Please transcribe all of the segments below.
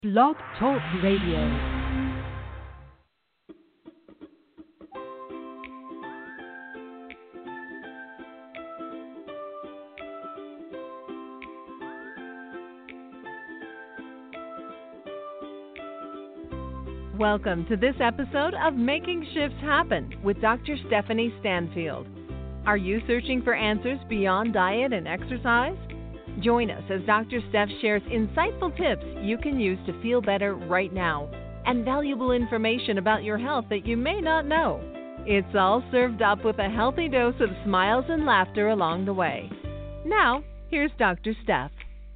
Blog Talk Radio. Welcome to this episode of Making Shifts Happen with Dr. Stephanie Stanfield. Are you searching for answers beyond diet and exercise? Join us as Dr. Steph shares insightful tips you can use to feel better right now and valuable information about your health that you may not know. It's all served up with a healthy dose of smiles and laughter along the way. Now, here's Dr. Steph.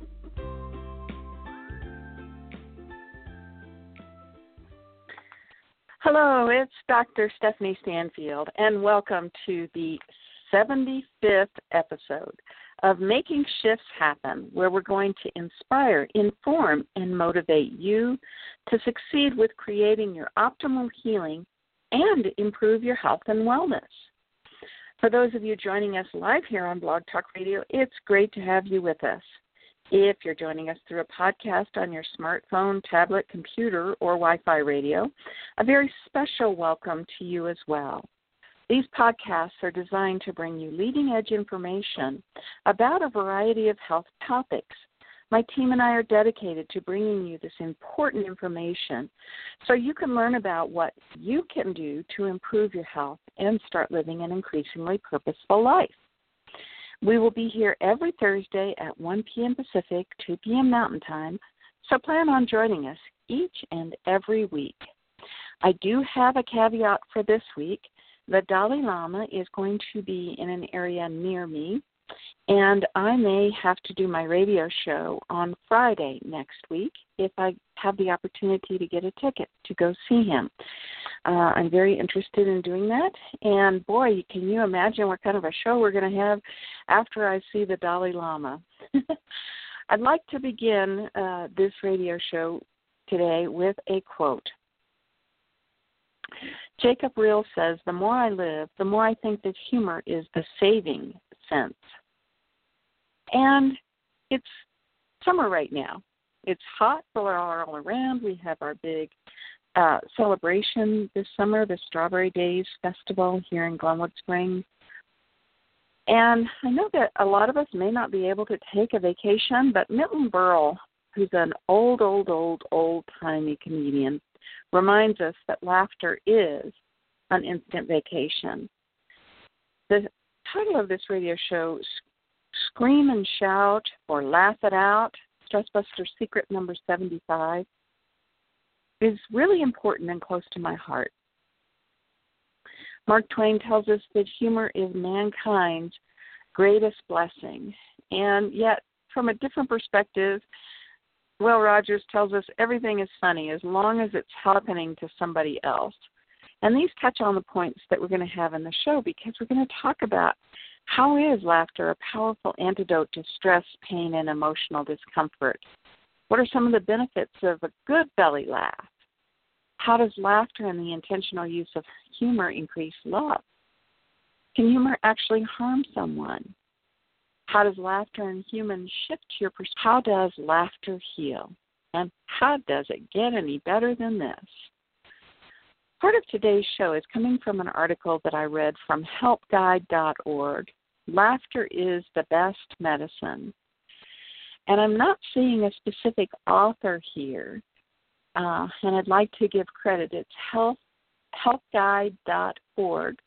Hello, it's Dr. Stephanie Stanfield, and welcome to the 75th episode of Making Shifts Happen, where we're going to inspire, inform, and motivate you to succeed with creating your optimal healing and improve your health and wellness. For those of you joining us live here on Blog Talk Radio, it's great to have you with us. If you're joining us through a podcast on your smartphone, tablet, computer, or Wi-Fi radio, a very special welcome to you as well. These podcasts are designed to bring you leading-edge information about a variety of health topics. My team and I are dedicated to bringing you this important information so you can learn about what you can do to improve your health and start living an increasingly purposeful life. We will be here every Thursday at 1 p.m. Pacific, 2 p.m. Mountain Time, so plan on joining us each and every week. I do have a caveat for this week. The Dalai Lama is going to be in an area near me, and I may have to do my radio show on Friday next week if I have the opportunity to get a ticket to go see him. I'm very interested in doing that, and boy, can you imagine what kind of a show we're going to have after I see the Dalai Lama. I'd like to begin this radio show today with a quote. Jacob Reel says, "The more I live, the more I think that humor is the saving sense." And it's summer right now. It's hot all around. We have our big celebration this summer, the Strawberry Days Festival here in Glenwood Springs. And I know that a lot of us may not be able to take a vacation, but Milton Berle, who's an old-timey comedian, reminds us that laughter is an instant vacation. The title of this radio show, Scream and Shout or Laugh It Out, Stressbuster Secret number 75, is really important and close to my heart. Mark Twain tells us that humor is mankind's greatest blessing, and yet from a different perspective, Will Rogers tells us everything is funny as long as it's happening to somebody else. And these touch on the points that we're going to have in the show because we're going to talk about how is laughter a powerful antidote to stress, pain, and emotional discomfort. What are some of the benefits of a good belly laugh? How does laughter and the intentional use of humor increase love? Can humor actually harm someone? How does laughter and humor shift your perspective? How does laughter heal? And how does it get any better than this? Part of today's show is coming from an article that I read from helpguide.org. Laughter is the best medicine. And I'm not seeing a specific author here, and I'd like to give credit. It's helpguide.org.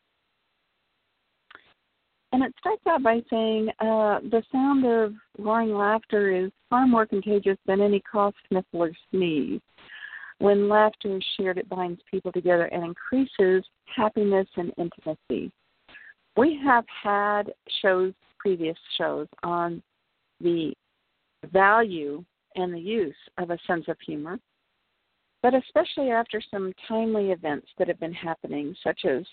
And it starts out by saying the sound of roaring laughter is far more contagious than any cough, sniffle, or sneeze. When laughter is shared, it binds people together and increases happiness and intimacy. We have had previous shows, on the value and the use of a sense of humor, but especially after some timely events that have been happening, such as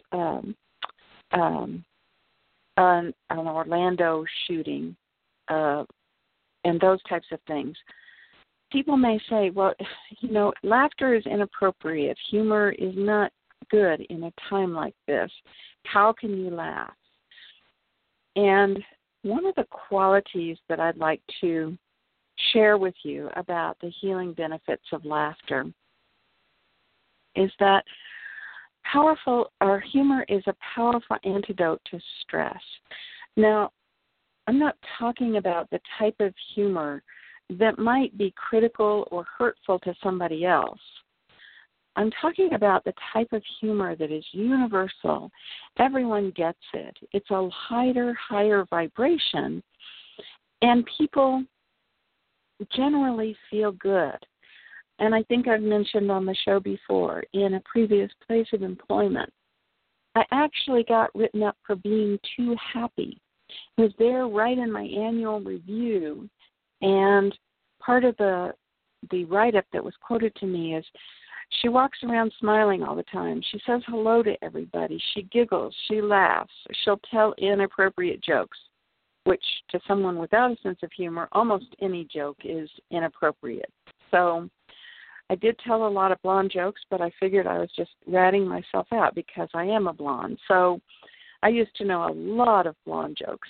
an Orlando shooting, and those types of things. People may say, well, laughter is inappropriate. Humor is not good in a time like this. How can you laugh? And one of the qualities that I'd like to share with you about the healing benefits of laughter is that humor is a powerful antidote to stress. Now, I'm not talking about the type of humor that might be critical or hurtful to somebody else. I'm talking about the type of humor that is universal. Everyone gets it. It's a higher vibration, and people generally feel good. And I think I've mentioned on the show before, in a previous place of employment, I actually got written up for being too happy. It was there right in my annual review, and part of the write-up that was quoted to me is, she walks around smiling all the time. She says hello to everybody. She giggles. She laughs. She'll tell inappropriate jokes, which to someone without a sense of humor, almost any joke is inappropriate. So I did tell a lot of blonde jokes, but I figured I was just ratting myself out because I am a blonde. So I used to know a lot of blonde jokes.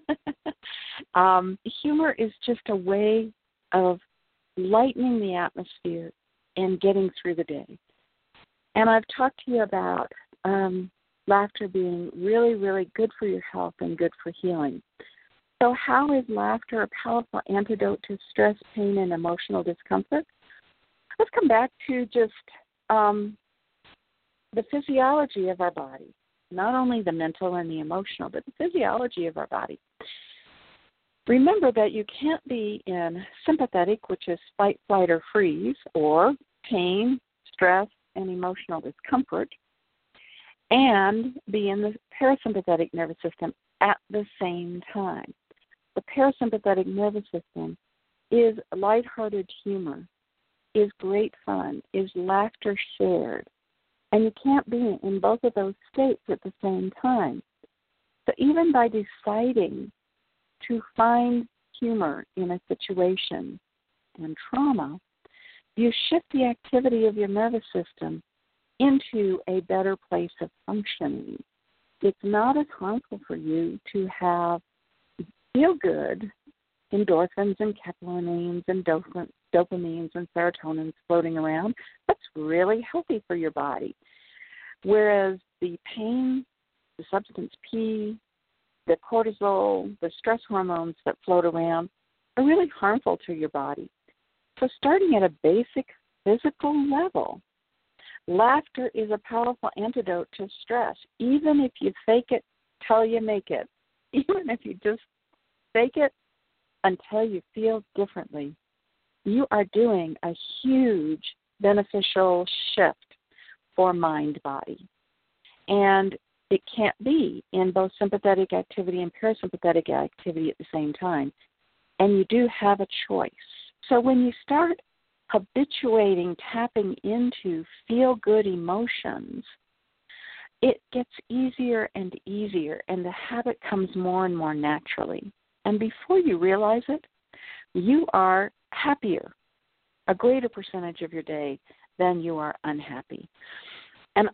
Humor is just a way of lightening the atmosphere and getting through the day. And I've talked to you about laughter being really, really good for your health and good for healing. So how is laughter a powerful antidote to stress, pain, and emotional discomfort? Let's come back to just the physiology of our body, not only the mental and the emotional, but the physiology of our body. Remember that you can't be in sympathetic, which is fight, flight, or freeze, or pain, stress, and emotional discomfort, and be in the parasympathetic nervous system at the same time. The parasympathetic nervous system is lighthearted humor, is great fun, is laughter shared, and you can't be in both of those states at the same time. So even by deciding to find humor in a situation and trauma, you shift the activity of your nervous system into a better place of functioning. It's not as harmful for you to have feel-good endorphins and catecholamines and dopamines and serotonins floating around. That's really healthy for your body. Whereas the pain, the substance P, the cortisol, the stress hormones that float around are really harmful to your body. So starting at a basic physical level, laughter is a powerful antidote to stress. Even if you fake it till you make it, even if you just fake it until you feel differently, you are doing a huge beneficial shift for mind-body. And it can't be in both sympathetic activity and parasympathetic activity at the same time. And you do have a choice. So when you start habituating tapping into feel-good emotions, it gets easier and easier, and the habit comes more and more naturally. And before you realize it, you are happier a greater percentage of your day than you are unhappy. And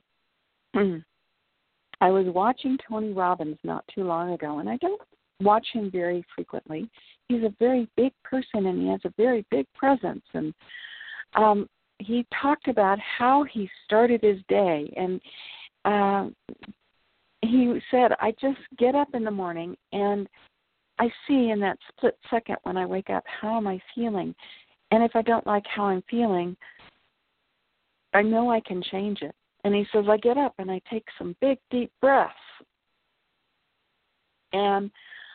I was watching Tony Robbins not too long ago, and I don't watch him very frequently. He's a very big person, and he has a very big presence. And he talked about how he started his day, and he said, I just get up in the morning, and I see in that split second when I wake up, how am I feeling? And if I don't like how I'm feeling, I know I can change it. And he says, I get up and I take some big, deep breaths. And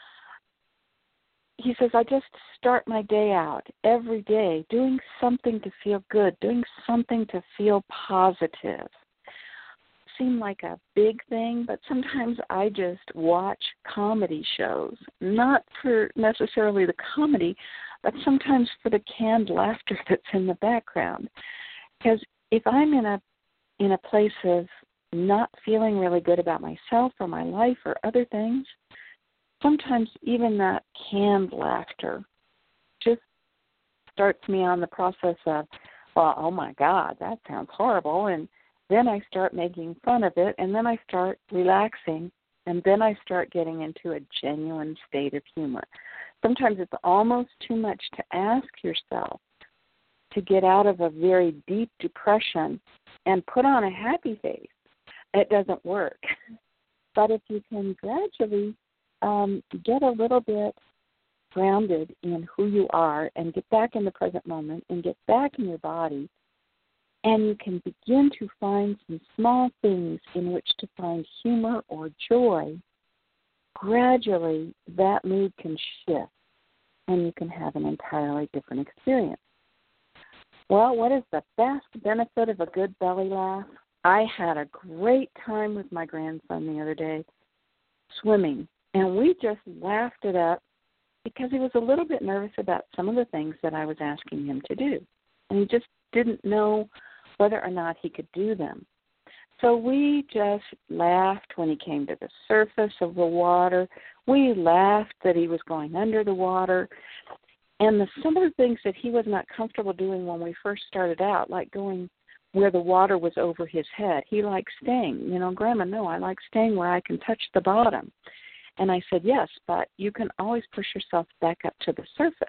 he says, I just start my day out every day doing something to feel good, doing something to feel positive. Seem like a big thing, but sometimes I just watch comedy shows, not for necessarily the comedy, but sometimes for the canned laughter that's in the background. Because if I'm in a place of not feeling really good about myself or my life or other things, sometimes even that canned laughter just starts me on the process of, well, oh my God, that sounds horrible. And then I start making fun of it, and then I start relaxing, and then I start getting into a genuine state of humor. Sometimes it's almost too much to ask yourself to get out of a very deep depression and put on a happy face. It doesn't work. But if you can gradually get a little bit grounded in who you are and get back in the present moment and get back in your body, and you can begin to find some small things in which to find humor or joy, gradually that mood can shift and you can have an entirely different experience. Well, what is the best benefit of a good belly laugh? I had a great time with my grandson the other day swimming, and we just laughed it up because he was a little bit nervous about some of the things that I was asking him to do, and he just didn't know whether or not he could do them. So we just laughed when he came to the surface of the water. We laughed that he was going under the water. And some of the things that he was not comfortable doing when we first started out, like going where the water was over his head, he liked staying. Grandma, no, I like staying where I can touch the bottom. And I said, yes, but you can always push yourself back up to the surface.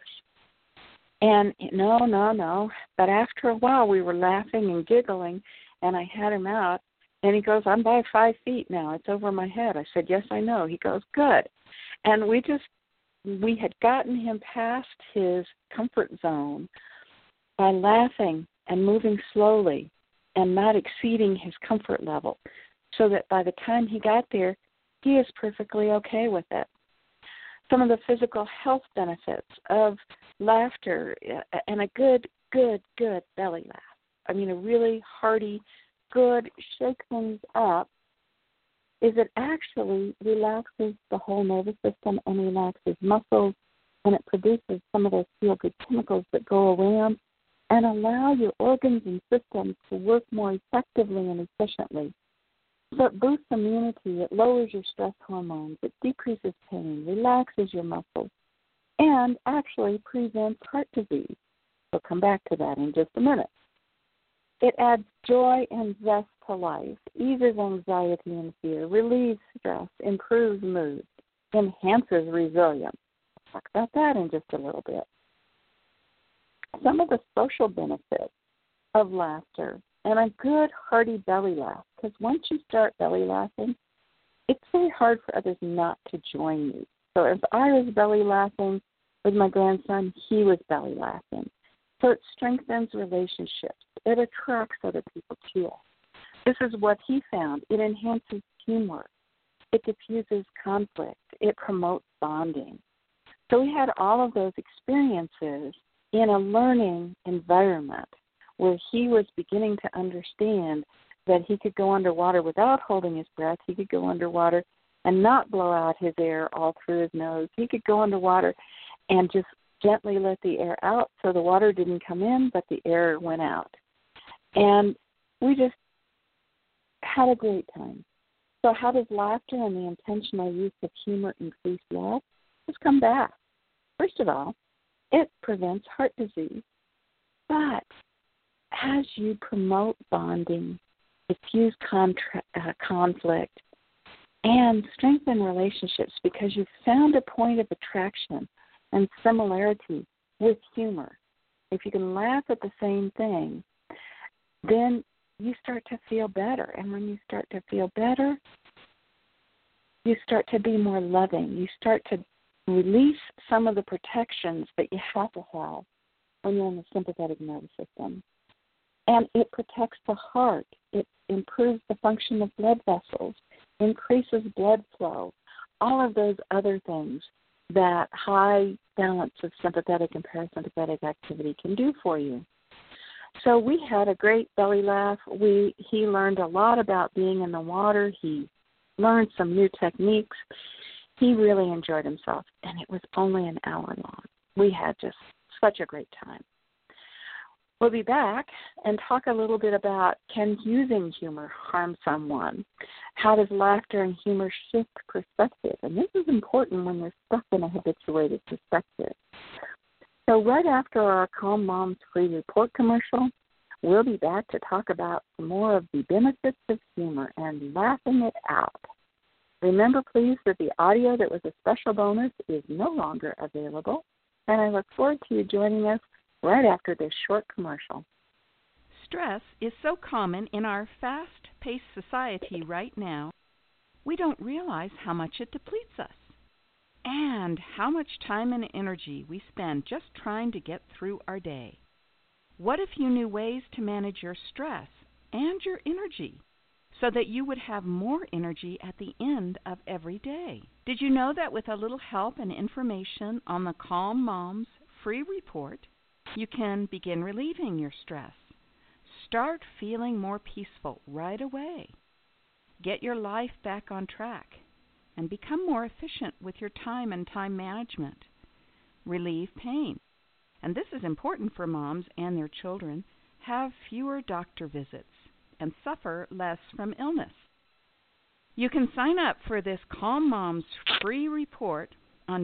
And no. But after a while, we were laughing and giggling, and I had him out, and he goes, I'm by 5 feet now. It's over my head. I said, yes, I know. He goes, good. And we had gotten him past his comfort zone by laughing and moving slowly and not exceeding his comfort level, so that by the time he got there, he is perfectly okay with it. Some of the physical health benefits of laughter and a good belly laugh. I mean, a really hearty, good, shake things up, is it actually relaxes the whole nervous system and relaxes muscles, and it produces some of those feel-good chemicals that go around and allow your organs and systems to work more effectively and efficiently. So it boosts immunity, it lowers your stress hormones, it decreases pain, relaxes your muscles, and actually prevents heart disease. We'll come back to that in just a minute. It adds joy and zest to life, eases anxiety and fear, relieves stress, improves mood, enhances resilience. We'll talk about that in just a little bit. Some of the social benefits of laughter and a good hearty belly laugh, because once you start belly laughing, it's very hard for others not to join you. So if I was belly laughing with my grandson, he was belly laughing. So it strengthens relationships. It attracts other people to us. This is what he found. It enhances teamwork. It diffuses conflict. It promotes bonding. So we had all of those experiences in a learning environment where he was beginning to understand that he could go underwater without holding his breath. He could go underwater and not blow out his air all through his nose. He could go underwater and just gently let the air out so the water didn't come in, but the air went out. And we just had a great time. So how does laughter and the intentional use of humor increase love? Let's come back. First of all, it prevents heart disease. But as you promote bonding, diffuse conflict, and strengthen relationships because you've found a point of attraction and similarity with humor, if you can laugh at the same thing, then you start to feel better. And when you start to feel better, you start to be more loving. You start to release some of the protections that you have to have when you're in the sympathetic nervous system. And it protects the heart. It improves the function of blood vessels, increases blood flow, all of those other things that high balance of sympathetic and parasympathetic activity can do for you. So we had a great belly laugh. He learned a lot about being in the water. He learned some new techniques. He really enjoyed himself, and it was only an hour long. We had just such a great time. We'll be back and talk a little bit about, can using humor harm someone? How does laughter and humor shift perspective? And this is important when you're stuck in a habituated perspective. So right after our Calm Moms Free Report commercial, we'll be back to talk about some more of the benefits of humor and laughing it out. Remember, please, that the audio that was a special bonus is no longer available, and I look forward to you joining us right after this short commercial. Stress is so common in our fast-paced society right now, we don't realize how much it depletes us and how much time and energy we spend just trying to get through our day. What if you knew ways to manage your stress and your energy so that you would have more energy at the end of every day? Did you know that with a little help and information on the Calm Moms free report, you can begin relieving your stress? Start feeling more peaceful right away. Get your life back on track and become more efficient with your time and time management. Relieve pain. And this is important for moms and their children. Have fewer doctor visits and suffer less from illness. You can sign up for this Calm Moms free report on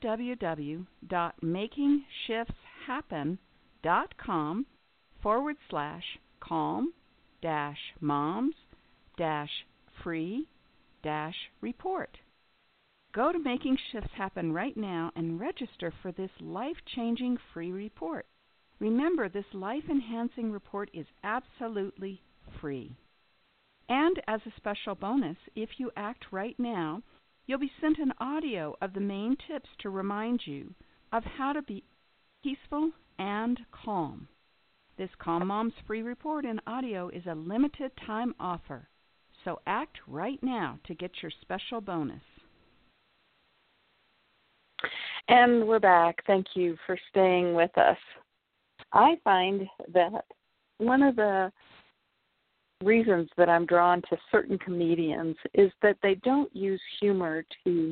www.makingshiftshappen.com/calm-moms-free-report. Go to Making Shifts Happen right now and register for this life-changing free report. Remember, this life-enhancing report is absolutely free. And as a special bonus, if you act right now, you'll be sent an audio of the main tips to remind you of how to be peaceful and calm. This Calm Moms free report in audio is a limited time offer, so act right now to get your special bonus. And we're back. Thank you for staying with us. I find that one of the reasons that I'm drawn to certain comedians is that they don't use humor to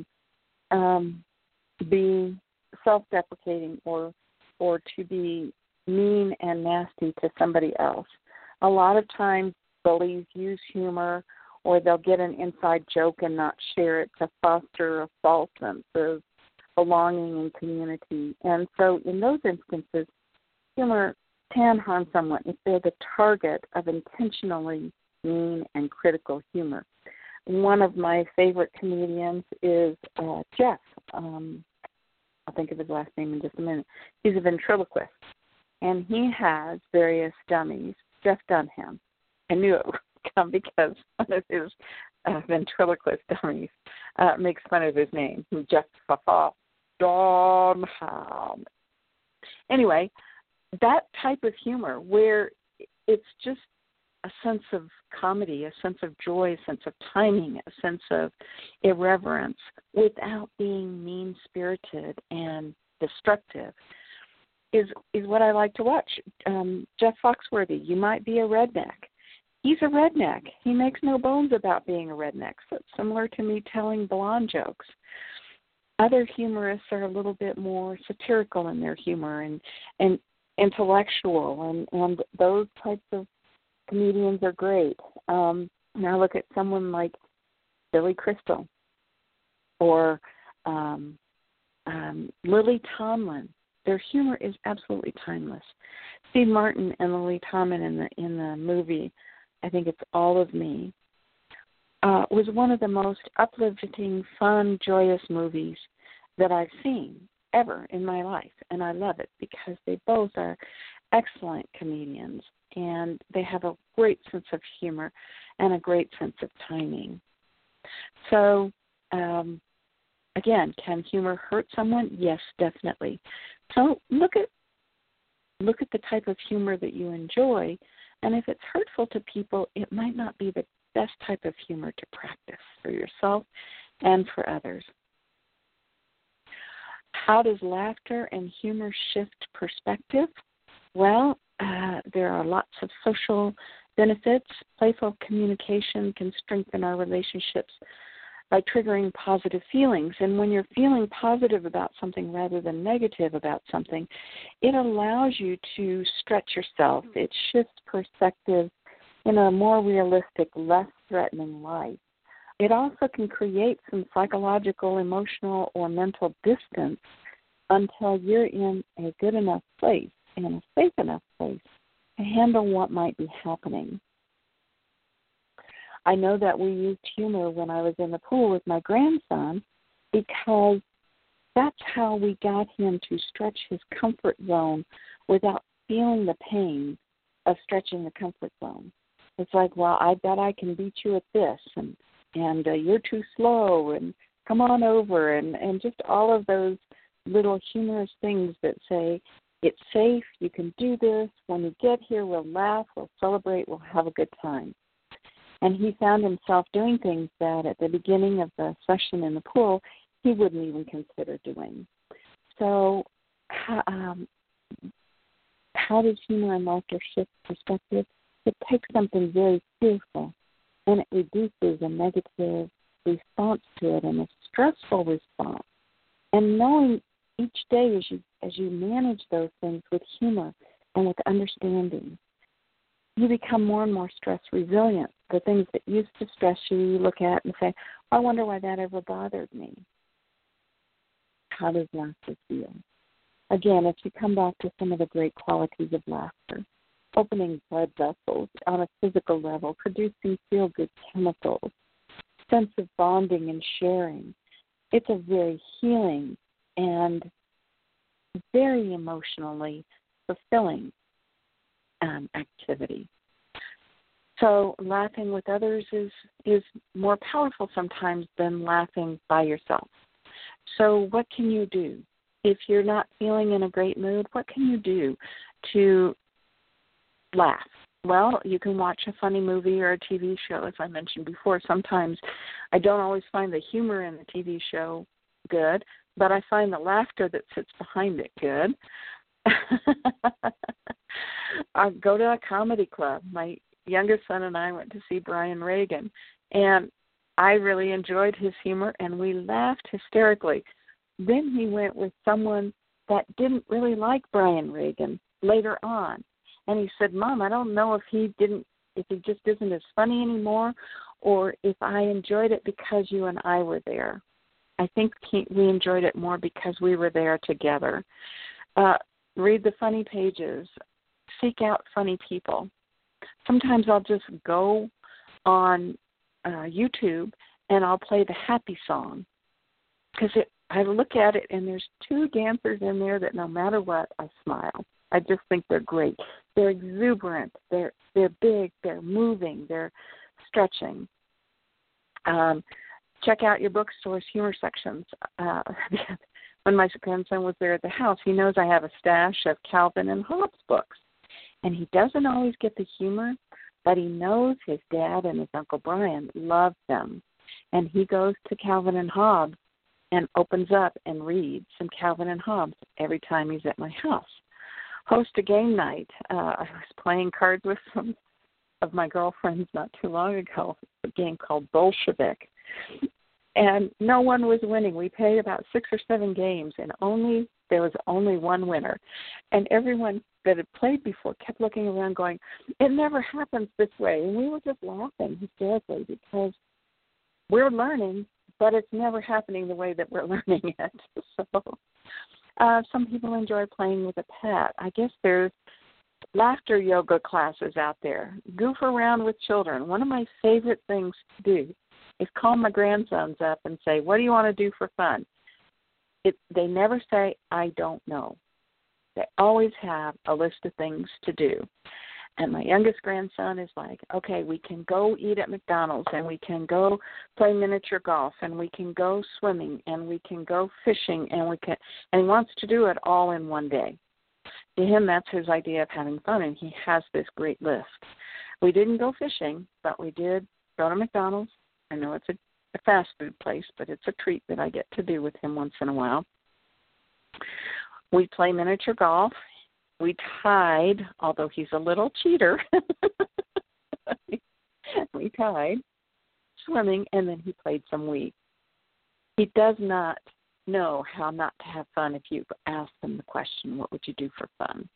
be self-deprecating or to be mean and nasty to somebody else. A lot of times bullies use humor, or they'll get an inside joke and not share it to foster a false sense of belonging in community. And so in those instances, humor can harm someone if they're the target of intentionally mean and critical humor. One of my favorite comedians is Jeff. I'll think of his last name in just a minute. He's a ventriloquist, and he has various dummies. Jeff Dunham. I knew it would come because one of his ventriloquist dummies makes fun of his name, Jeff Dunham. Anyway, that type of humor where it's just a sense of comedy, a sense of joy, a sense of timing, a sense of irreverence without being mean-spirited and destructive is what I like to watch. Jeff Foxworthy, you might be a redneck. He's a redneck. He makes no bones about being a redneck. So it's similar to me telling blonde jokes. Other humorists are a little bit more satirical in their humor and intellectual, and those types of comedians are great. Now look at someone like Billy Crystal or Lily Tomlin. Their humor is absolutely timeless. Steve Martin and Lily Tomlin in the movie, I think it's All of Me, was one of the most uplifting, fun, joyous movies that I've seen ever in my life, and I love it because they both are excellent comedians, and they have a great sense of humor and a great sense of timing. So, again, can humor hurt someone? Yes, definitely. So look at the type of humor that you enjoy, and if it's hurtful to people, it might not be the best type of humor to practice for yourself and for others. How does laughter and humor shift perspective? Well, there are lots of social benefits. Playful communication can strengthen our relationships by triggering positive feelings. And when you're feeling positive about something rather than negative about something, it allows you to stretch yourself. It shifts perspective in a more realistic, less threatening light. It also can create some psychological, emotional, or mental distance until you're in a good enough place and a safe enough place to handle what might be happening. I know that we used humor when I was in the pool with my grandson because that's how we got him to stretch his comfort zone without feeling the pain of stretching the comfort zone. It's like, well, I bet I can beat you at this, and you're too slow, and come on over, and just all of those little humorous things that say, it's safe, you can do this, when you get here, we'll laugh, we'll celebrate, we'll have a good time. And he found himself doing things that at the beginning of the session in the pool, he wouldn't even consider doing. So how does humor and laughter shift perspective? It takes something very fearful, and it reduces a negative response to it and a stressful response. And knowing each day as you manage those things with humor and with understanding, you become more and more stress resilient. The things that used to stress you, you look at and say, I wonder why that ever bothered me. How does laughter feel? Again, if you come back to some of the great qualities of laughter, opening blood vessels on a physical level, producing feel-good chemicals, sense of bonding and sharing. It's a very healing and very emotionally fulfilling activity. So laughing with others is more powerful sometimes than laughing by yourself. So what can you do? If you're not feeling in a great mood, what can you do to laugh? Well, you can watch a funny movie or a TV show, as I mentioned before. Sometimes I don't always find the humor in the TV show good, but I find the laughter that sits behind it good. I go to a comedy club. My youngest son and I went to see Brian Regan, and I really enjoyed his humor, and we laughed hysterically. Then he went with someone that didn't really like Brian Regan later on, and he said, Mom, I don't know if he just isn't as funny anymore, or if I enjoyed it because you and I were there. I think we enjoyed it more because we were there together. Read the funny pages. Seek out funny people. Sometimes I'll just go on YouTube and I'll play the happy song because I look at it and there's two dancers in there that no matter what, I smile. I just think they're great. They're exuberant. They're big. They're moving. They're stretching. Check out your bookstore's humor sections. When my grandson was there at the house, he knows I have a stash of Calvin and Hobbes books. And he doesn't always get the humor, but he knows his dad and his Uncle Brian love them. And he goes to Calvin and Hobbes and opens up and reads some Calvin and Hobbes every time he's at my house. Host a game night. I was playing cards with some of my girlfriends not too long ago, a game called Bolshevik. And no one was winning. We played about 6 or 7 games, and there was only one winner. And everyone that had played before kept looking around going, it never happens this way. And we were just laughing hysterically because we're learning, but it's never happening the way that we're learning it. So some people enjoy playing with a pet. I guess there's laughter yoga classes out there. Goof around with children. One of my favorite things to do is call my grandsons up and say, what do you want to do for fun? They never say, I don't know. They always have a list of things to do. And my youngest grandson is like, okay, we can go eat at McDonald's, and we can go play miniature golf, and we can go swimming, and we can go fishing, and he wants to do it all in one day. To him, that's his idea of having fun, and he has this great list. We didn't go fishing, but we did go to McDonald's. I know it's a fast food place, but it's a treat that I get to do with him once in a while. We play miniature golf. We tied, although he's a little cheater. We tied, swimming, and then he played some Wii. He does not know how not to have fun if you ask him the question, what would you do for fun?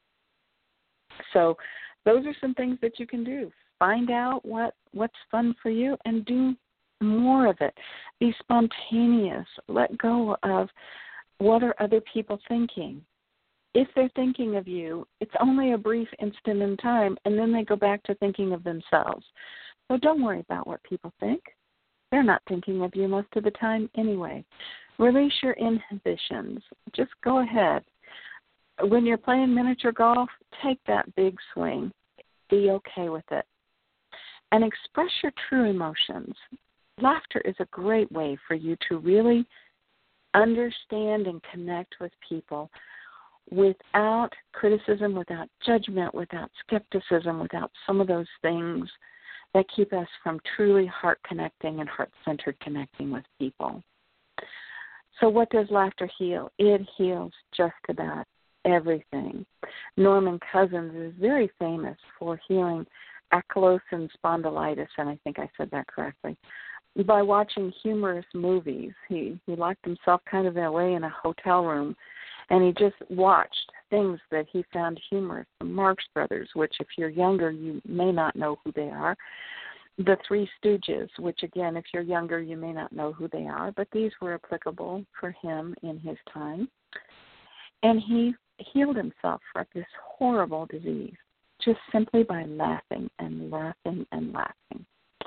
So those are some things that you can do. Find out what's fun for you and do more of it. Be spontaneous. Let go of what are other people thinking. If they're thinking of you, it's only a brief instant in time, and then they go back to thinking of themselves. So don't worry about what people think. They're not thinking of you most of the time anyway. Release your inhibitions. Just go ahead. When you're playing miniature golf, take that big swing. Be okay with it. And express your true emotions. Laughter is a great way for you to really understand and connect with people without criticism, without judgment, without skepticism, without some of those things that keep us from truly heart-connecting and heart-centered connecting with people. So what does laughter heal? It heals just about everything. Norman Cousins is very famous for healing ankylosing spondylitis, and I think I said that correctly, by watching humorous movies. He locked himself kind of away in a hotel room, and he just watched things that he found humorous. The Marx Brothers, which if you're younger, you may not know who they are. The Three Stooges, which again, if you're younger, you may not know who they are, but these were applicable for him in his time. And he healed himself from this horrible disease just simply by laughing and laughing and laughing.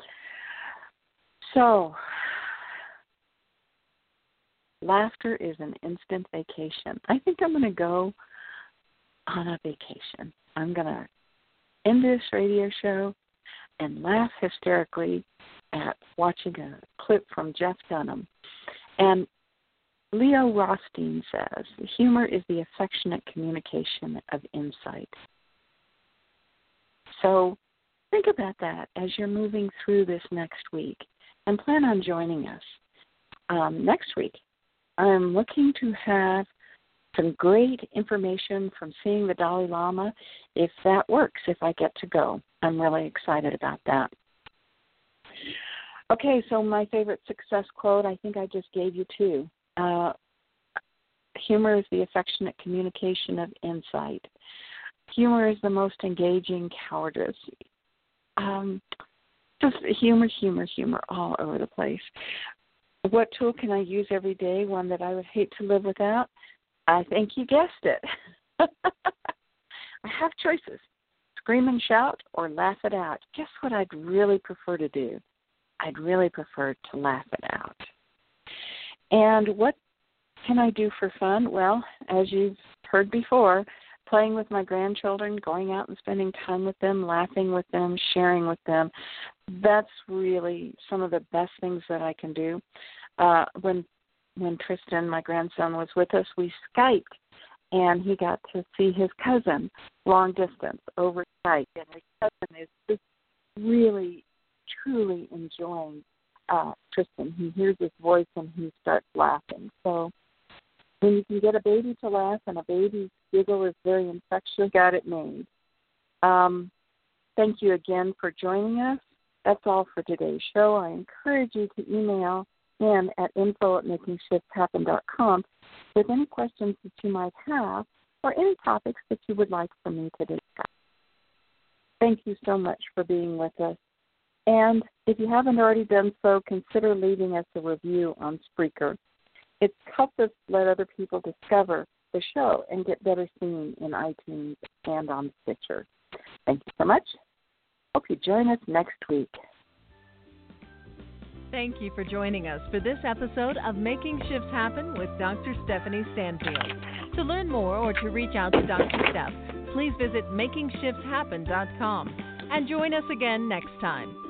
So, laughter is an instant vacation. I think I'm going to go on a vacation. I'm going to end this radio show and laugh hysterically at watching a clip from Jeff Dunham. And Leo Rothstein says, humor is the affectionate communication of insight. So think about that as you're moving through this next week and plan on joining us. Next week, I'm looking to have some great information from seeing the Dalai Lama, if that works, if I get to go. I'm really excited about that. Okay, so my favorite success quote, I think I just gave you two. Humor is the affectionate communication of insight. Humor is the most engaging cowardice. Just humor all over the place. What tool can I use every day, one that I would hate to live without? I think you guessed it. I have choices. Scream and shout or laugh it out. Guess what I'd really prefer to do? I'd really prefer to laugh it out. And what can I do for fun? Well, as you've heard before, playing with my grandchildren, going out and spending time with them, laughing with them, sharing with them, that's really some of the best things that I can do. When Tristan, my grandson, was with us, we Skyped, and he got to see his cousin long distance over Skype. And his cousin is just really, truly enjoying Tristan. He hears his voice and he starts laughing. So when you can get a baby to laugh and a baby's giggle is very infectious, got it made. Thank you again for joining us. That's all for today's show. I encourage you to email in at info@makingshiftshappen.com with any questions that you might have or any topics that you would like for me to discuss. Thank you so much for being with us. And if you haven't already done so, consider leaving us a review on Spreaker. It helps us let other people discover the show and get better seen in iTunes and on Stitcher. Thank you so much. Hope you join us next week. Thank you for joining us for this episode of Making Shifts Happen with Dr. Stephanie Stanfield. To learn more or to reach out to Dr. Steph, please visit MakingShiftsHappen.com and join us again next time.